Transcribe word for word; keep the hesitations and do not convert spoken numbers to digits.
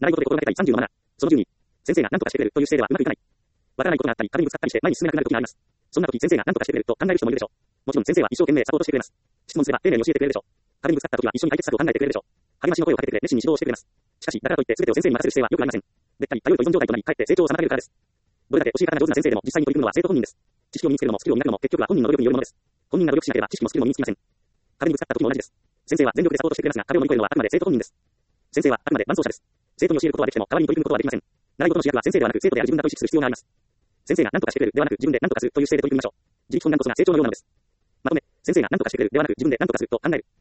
習い事で心がけたいさんじゅうのなな。そのじゅうに。先生が何とかしてくれるという姿勢ではうまくいかない。わからないことがあったり、壁にぶつかったりして前に進めなくなる時があります。そんな時、先生が何とかしてくれると考える人もいるでしょう。もちろん先生は一生懸命サポートしてくれます。質問すれば丁寧に教えてくれるでしょう。壁にぶつかった時は一緒に解決策を考えてくれるでしょう。励ましの声をかけてくれ、熱心に指導をしてくれます。しかし、だからといって全てを先生に任せる姿勢は良くありません。べったり頼ると依存状態となり、かえって成長を妨げるからです。どれだけ教え方が上手な先生でも実際に取り組むのは生徒本人です。知識を身につけるのもスキルを磨くのも結局は本人の努力によるものです。本人が努力しなければ知識もスキルも身につきません。壁にぶつかった時も同じです。先生は全力でサポートしてくれますが、壁を乗り越えるのはあくまで生徒本人です。先生はあくまで伴走者です。生徒に教えることはできても代わりに取り組むことはできません。習い事の主役は先生ではなく生徒である自分だと意識する必要があります。先生が何とかしてくれるではなく自分で何とかするという姿勢で取り組みましょう。自力本願こそが成長のようなのです。まとめ、先生が何とかしてくれるではなく自分で何とかすると考える。